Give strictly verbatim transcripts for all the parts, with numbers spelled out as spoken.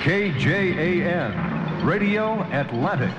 K J A N, Radio Atlantic.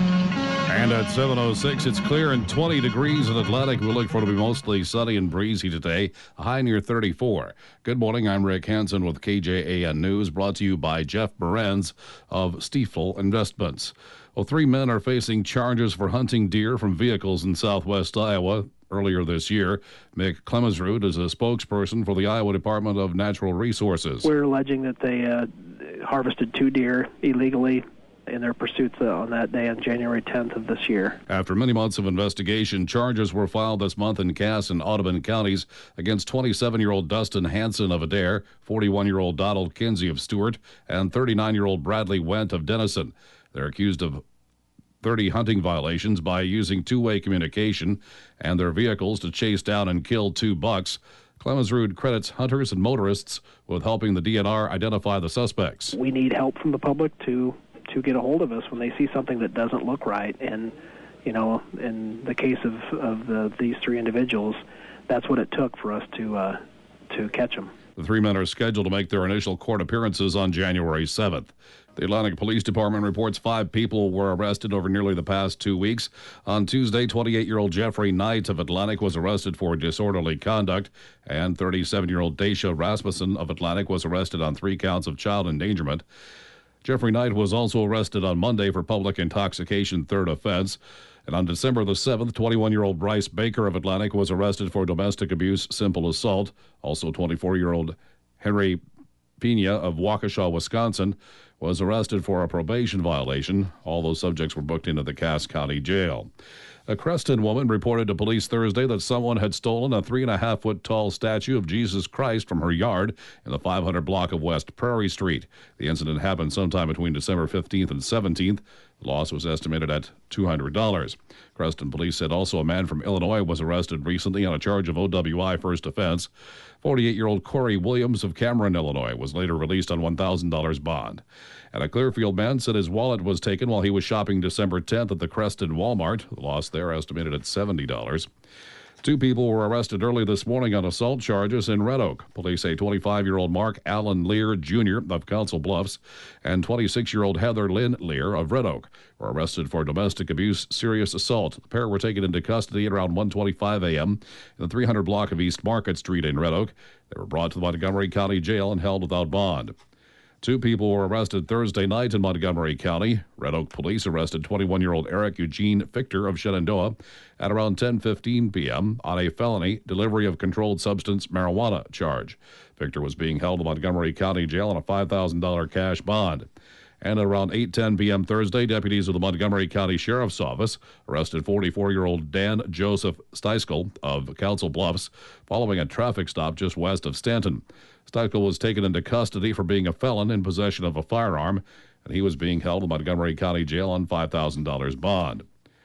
And at seven oh six, it's clear and twenty degrees in Atlantic. We'll look for it to be mostly sunny and breezy today, a high near thirty-four. Good morning, I'm Rick Hansen with K J A N News, brought to you by Jeff Morenz of Stiefel Investments. Well, three men are facing charges for hunting deer from vehicles in southwest Iowa earlier this year. Mick Clemensrud is a spokesperson for the Iowa Department of Natural Resources. We're alleging that they uh, harvested two deer illegally in their pursuits uh, on that day on January tenth of this year. After many months of investigation, charges were filed this month in Cass and Audubon counties against twenty-seven-year-old Dustin Hansen of Adair, forty-one-year-old Donald Kinsey of Stewart, and thirty-nine-year-old Bradley Went of Denison. They're accused of thirty hunting violations by using two-way communication and their vehicles to chase down and kill two bucks. Clemensrud credits hunters and motorists with helping the D N R identify the suspects. We need help from the public to to get a hold of us when they see something that doesn't look right. And, you know, in the case of, of the, these three individuals, that's what it took for us to uh, to catch them. The three men are scheduled to make their initial court appearances on January seventh. The Atlantic Police Department reports five people were arrested over nearly the past two weeks. On Tuesday, twenty-eight-year-old Jeffrey Knight of Atlantic was arrested for disorderly conduct, and thirty-seven-year-old Daisha Rasmussen of Atlantic was arrested on three counts of child endangerment. Jeffrey Knight was also arrested on Monday for public intoxication, third offense. And on December the seventh, twenty-one-year-old Bryce Baker of Atlantic was arrested for domestic abuse, simple assault. Also, twenty-four-year-old Henry Pena of Waukesha, Wisconsin, was arrested for a probation violation. All those subjects were booked into the Cass County Jail. A Creston woman reported to police Thursday that someone had stolen a three and a half foot tall statue of Jesus Christ from her yard in the five hundred block of West Prairie Street. The incident happened sometime between December fifteenth and seventeenth. The loss was estimated at two hundred dollars. Creston police said also a man from Illinois was arrested recently on a charge of O W I first offense. forty-eight-year-old Corey Williams of Cameron, Illinois, was later released on one thousand dollars bond. And a Clearfield man said his wallet was taken while he was shopping December tenth at the Creston Walmart. The loss there estimated at seventy dollars. Two people were arrested early this morning on assault charges in Red Oak. Police say twenty-five-year-old Mark Allen Lear, Junior of Council Bluffs and twenty-six-year-old Heather Lynn Lear of Red Oak were arrested for domestic abuse, serious assault. The pair were taken into custody at around one twenty-five a.m. in the three hundred block of East Market Street in Red Oak. They were brought to the Montgomery County Jail and held without bond. Two people were arrested Thursday night in Montgomery County. Red Oak police arrested twenty-one-year-old Eric Eugene Fichter of Shenandoah at around ten fifteen p.m. on a felony delivery of controlled substance marijuana charge. Fichter was being held in Montgomery County Jail on a five thousand dollars cash bond. And at around eight ten p.m. Thursday, deputies of the Montgomery County Sheriff's Office arrested forty-four-year-old Dan Joseph Steiskel of Council Bluffs following a traffic stop just west of Stanton. Steiskel was taken into custody for being a felon in possession of a firearm, and he was being held in Montgomery County Jail on five thousand dollars bond.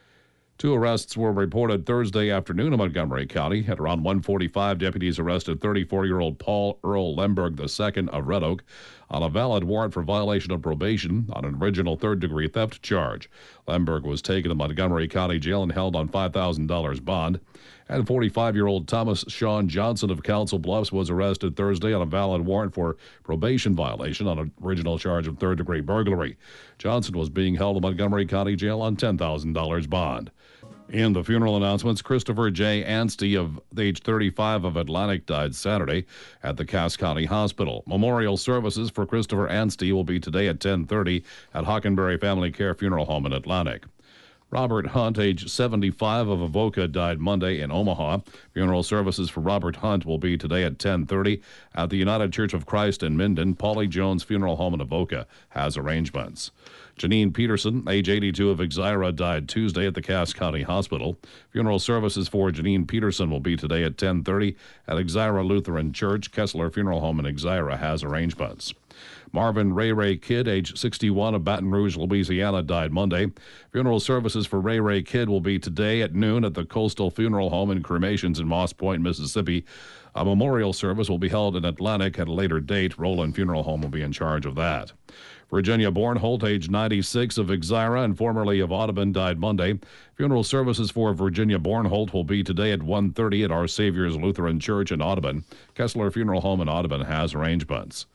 Two arrests were reported Thursday afternoon in Montgomery County. At around one forty-five, deputies arrested thirty-four-year-old Paul Earl Lemberg the second of Red Oak on a valid warrant for violation of probation on an original third-degree theft charge. Lemberg was taken to Montgomery County Jail and held on five thousand dollars bond. And forty-five-year-old Thomas Sean Johnson of Council Bluffs was arrested Thursday on a valid warrant for probation violation on an original charge of third-degree burglary. Johnson was being held in Montgomery County Jail on ten thousand dollars bond. In the funeral announcements, Christopher J. Anstey, of age thirty-five of Atlantic, died Saturday at the Cass County Hospital. Memorial services for Christopher Anstey will be today at ten thirty at Hockenberry Family Care Funeral Home in Atlantic. Robert Hunt, age seventy-five of Avoca, died Monday in Omaha. Funeral services for Robert Hunt will be today at ten thirty at the United Church of Christ in Minden. Paulie Jones Funeral Home in Avoca has arrangements. Janine Peterson, age eighty-two of Exira, died Tuesday at the Cass County Hospital. Funeral services for Janine Peterson will be today at ten thirty at Exira Lutheran Church. Kessler Funeral Home in Exira has arrangements. Marvin Ray Ray Kidd, age sixty-one of Baton Rouge, Louisiana, died Monday. Funeral services for Ray Ray Kidd will be today at noon at the Coastal Funeral Home and Cremations in Moss Point, Mississippi. A memorial service will be held in Atlantic at a later date. Roland Funeral Home will be in charge of that. Virginia Bornholt, age ninety-six of Exira and formerly of Audubon, died Monday. Funeral services for Virginia Bornholt will be today at one thirty at Our Savior's Lutheran Church in Audubon. Kessler Funeral Home in Audubon has arrangements.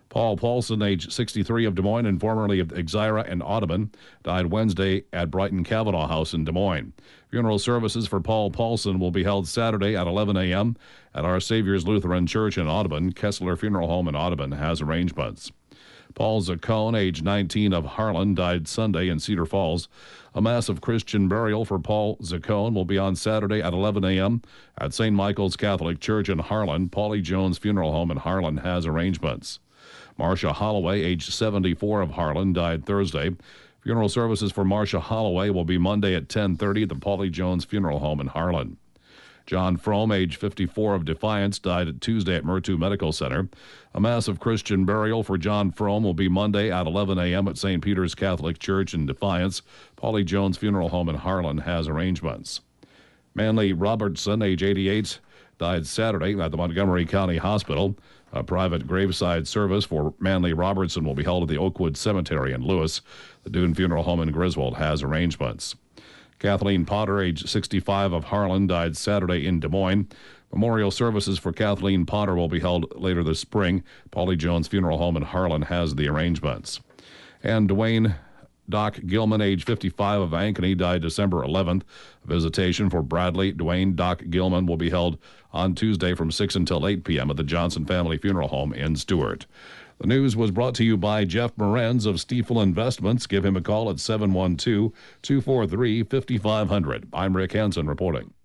Paul Paulson, age sixty-three, of Des Moines and formerly of Exira and Audubon, died Wednesday at Brighton Cavanaugh House in Des Moines. Funeral services for Paul Paulson will be held Saturday at eleven a.m. at Our Savior's Lutheran Church in Audubon. Kessler Funeral Home in Audubon has arrangements. Paul Zaccone, age nineteen, of Harlan, died Sunday in Cedar Falls. A mass of Christian burial for Paul Zaccone will be on Saturday at eleven a.m. at Saint Michael's Catholic Church in Harlan. Paulie Jones Funeral Home in Harlan has arrangements. Marcia Holloway, age seventy-four, of Harlan, died Thursday. Funeral services for Marcia Holloway will be Monday at ten thirty at the Paulie Jones Funeral Home in Harlan. John Frome, age fifty-four, of Defiance, died Tuesday at Murtu Medical Center. A mass of Christian burial for John Frome will be Monday at eleven a.m. at Saint Peter's Catholic Church in Defiance. Paulie Jones Funeral Home in Harlan has arrangements. Manley Robertson, age eighty-eight, died Saturday at the Montgomery County Hospital. A private graveside service for Manley Robertson will be held at the Oakwood Cemetery in Lewis. The Dune Funeral Home in Griswold has arrangements. Kathleen Potter, age sixty-five, of Harlan, died Saturday in Des Moines. Memorial services for Kathleen Potter will be held later this spring. Paulie Jones Funeral Home in Harlan has the arrangements. And Dwayne Doc Gilman, age fifty-five, of Ankeny, died December eleventh. A visitation for Bradley Dwayne Doc Gilman will be held on Tuesday from six until eight p.m. at the Johnson Family Funeral Home in Stewart. The news was brought to you by Jeff Morenz of Stiefel Investments. Give him a call at seven one two, two four three, five five zero zero. I'm Rick Hansen reporting.